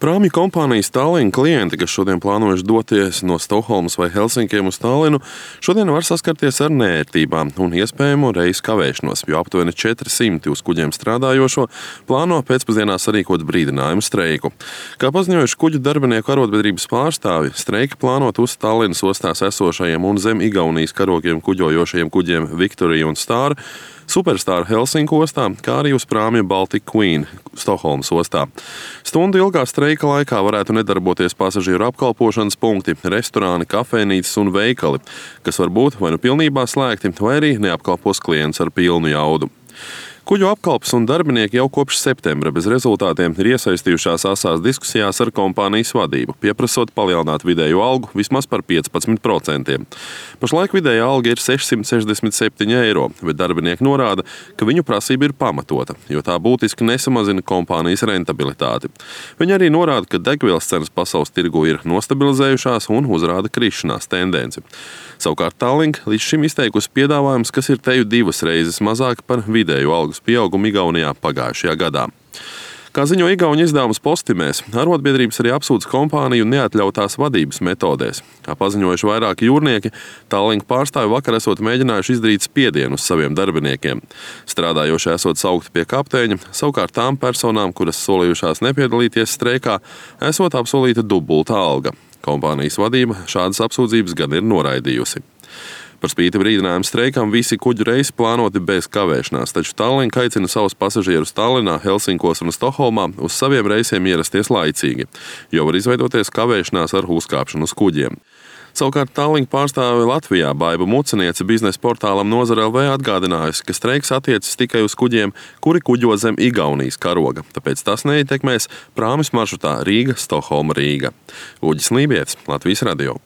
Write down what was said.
Prāmju kompānijas Tallink klienti, kas šodien plānojuši doties no Stokholmas vai Helsinkiem uz Tallinu, šodien var saskarties ar neērtībām un iespējamu reisu kavēšanos, jo aptuveni 400 uz kuģiem strādājošo plāno pēcpusdienā sarīkot brīdinājumu streiku. Kā paziņojuši kuģu darbinieku arotbiedrības pārstāvi, streika plānot uz Tallinas ostās esošajiem un zem Igaunijas karogiem kuģojošajiem kuģiem Victoria un Star, Superstar Helsinku ostā, kā arī uz prāmju Baltic Queen Stokholmas ostā. Stundu ilgā streika laikā varētu nedarboties pasažieru apkalpošanas punkti, restorāni, kafejnīcas un veikali, kas var būt vai nu pilnībā slēgti, vai arī neapkalpos klients ar pilnu jaudu. Kuģu apkalpes un darbinieki jau kopš septembra bez rezultātiem ir iesaistījušās asās diskusijās ar kompānijas vadību, pieprasot palielināt vidējo algu vismaz par 15%. Pašlaik vidējā alga ir 667 eiro, bet darbinieki norāda, ka viņu prasība ir pamatota, jo tā būtiski nesamazina kompānijas rentabilitāti. Viņi arī norāda, ka degvielas cenas pasaules tirgu ir nostabilizējušās un uzrāda krišanās tendenci. Savukārt Tallink līdz šim izteikusi piedāvājums, kas ir teju 2 reizes mazāk par vidēju algas pieaugumu Igaunijā pagājušajā gadā. Kā ziņo igauņu izdevums Postimēs, arotbiedrības arī apsūdz kompāniju neatļautās vadības metodēs. Kā paziņojuši vairāki jūrnieki, Tallink pārstāvi vakar esot mēģinājuši izdarīt spiedienu uz saviem darbiniekiem. Strādājošie esot saukti pie kapteiņa, savukārt tām personām, kuras solījušās nepiedalīties streikā, esot apsolīta dubulta alga. Kompānijas vadība šādas apsūdzības gan ir noraidījusi. Par spīti brīdinājumu streikam visi kuģu reisi plānoti bez kavēšanās, taču Tallink aicina savus pasažierus Tallinā, Helsinkos un Stokholmā uz saviem reisiem ierasties laicīgi, jo var izveidoties kavēšanās ar uzkāpšanu uz kuģiem. Savukārt Tallink pārstāve Latvijā Baiba Muciniece biznesa portālam Nozare LV atgādinājusi, ka streiks attiecas tikai uz kuģiem, kuri kuģo zem Igaunijas karoga, tāpēc tas neietekmēs prāmis maršrutā Rīga, Stokholma, Rīga. Uģis Lībietis, Latvijas radio.